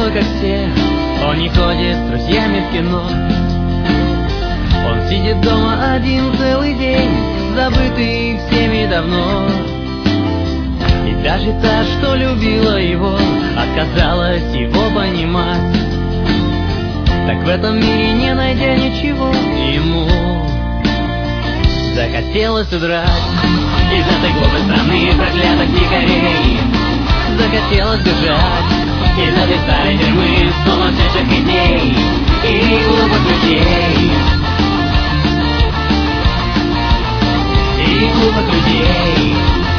такой, как все. Он не ходит с друзьями в кино. Он сидит дома один целый день, забытый всеми давно. И даже та, что любила его, отказалась его понимать. Так в этом мире, не найдя ничего, ему захотелось удрать из этой глупой страны проклятых дикарей. Захотелось бежать из этой старой тюрьмы сумасшедших идей и глупых людей. И глупых людей.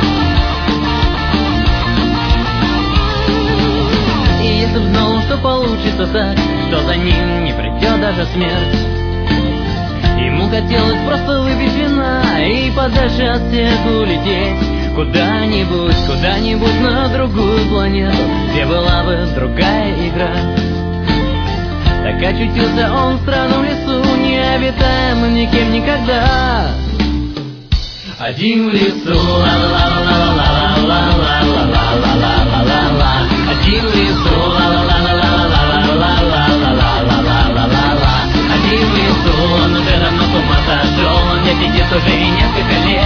И если б знал, что получится так, что за ним не придет даже смерть, ему хотелось просто выпить вина и подальше от всех улететь. Куда-нибудь, куда-нибудь на другую планету, где была бы другая игра. Так очутился он в странном лесу, необитаемым никем никогда. Один в лесу, ла-ла-ла-ла-ла-ла-ла-ла-ла-ла-ла-ла-ла-ла. Один в лесу, ла-ла-ла-ла-ла-ла-ла-ла-ла-ла-ла-ла. Один в лесу, он уже давно с ума сошел, он здесь сидит уже несколько лет.